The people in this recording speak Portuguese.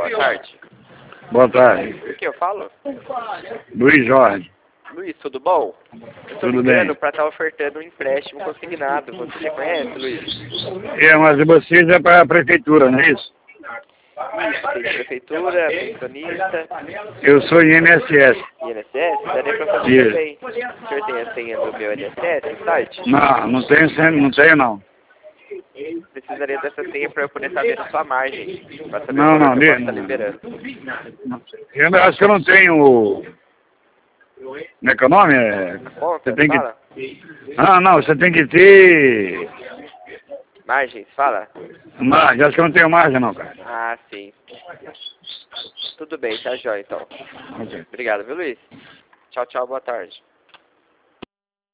boa tarde. Boa tarde. Por que eu falo? Luiz Jorge. Luiz, tudo bom? Eu estou Tudo ligando bem. para estar ofertando um empréstimo consignado. Você já conhece, Luiz? Mas vocês é para a prefeitura, não é isso? Isso, tem de prefeitura, pensionista, Eu sou INSS. INSS, daria para fazer Isso. também. O senhor tem a senha do meu INSS no site? Não tenho não. Precisaria dessa senha para eu poder saber a sua margem, para saber Não, o valor que eu não, posso estar liberando. Eu acho que eu não tenho. Como é que é o nome? Conta, Você tem que. fala. Não, você tem que ter. Margens, fala. Margem, acho que eu não tenho margem não, cara. Ah, sim. Tudo bem, tá jóia então. Ok. Obrigado, viu, Luiz? Tchau, tchau, boa tarde.